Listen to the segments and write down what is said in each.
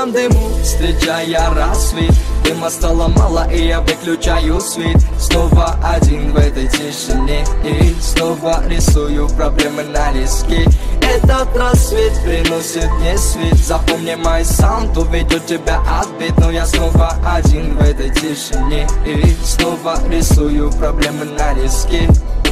горьком дыму, встречая рассвет. Дыма стало мало, и я выключаю свет. Снова один в этой тишине, и снова рисую проблемы на листке. Этот рассвет приносит мне свет. Запомни мой саунд, уведет тебя отбит. Но я снова один в этой тишине, и снова рисую проблемы на листке.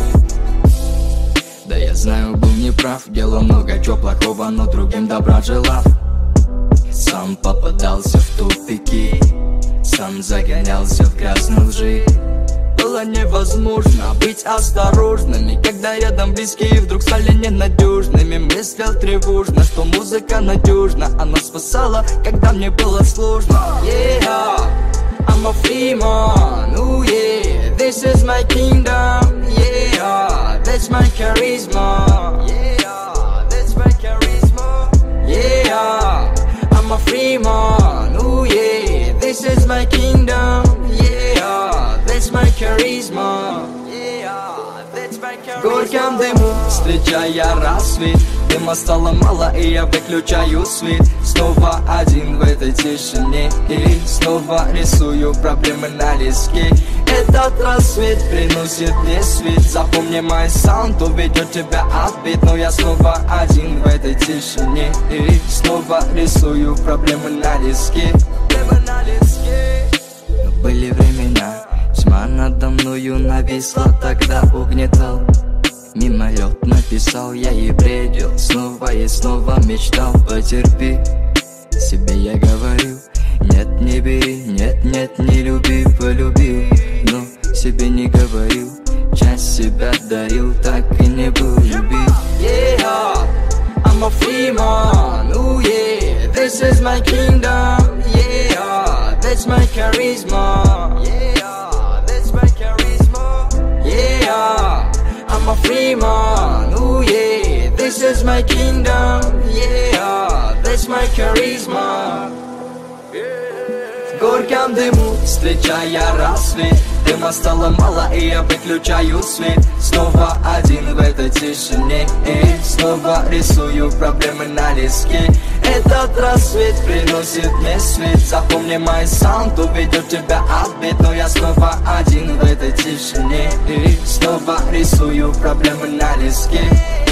Да я знаю, был неправ, делал много чего плохого, но другим добра желав. Сам попадался в тупики, сам загонялся в грязные лжи. Было невозможно быть осторожными, когда рядом близкие вдруг стали ненадежными. Мыслил тревожно, что музыка надежна, она спасала, когда мне было сложно. Yeah, I'm a free man, ooh yeah, this is my kingdom. Yeah, that's my charisma. Yeah, that's my charisma. Yeah, I'm a free man, ooh yeah, this is my kingdom. Yeah, that's my charisma. Yeah, that's my charisma. В горьком дыму, встречая рассвет. Дыма стало мало, и я выключаю свет. Снова один в этой тишине, и снова рисую проблемы на листке. Этот рассвет приносит мне свет. Запомни мой саунд, уведет тебя отбит. Но я снова один в этой тишине, и снова рисую проблемы на листке. Но были времена, тьма надо мною нависла, тогда угнетал. Мимолетно писал я и бредил, снова и снова мечтал. Потерпи, себе я говорил, нет, не бери, нет, нет, не люби, полюбил. Но себе не говорил, часть себя дарил, так и не был любим. Yeah, I'm a free man, ooh yeah, this is my kingdom. Yeah, that's my charisma. Yeah, that's my charisma. Yeah, I'm a free man, ooh yeah, this is my kingdom. Yeah, that's my charisma. В горьком дыму, встречая рассвет. Дыма стало мало, и я выключаю свет. Снова один в этой тишине, и снова рисую проблемы на листке. Этот рассвет приносит мне свет. Запомни мой саунд, уведет тебя отбит. Но я снова один в этой тишине, и снова рисую проблемы на листке.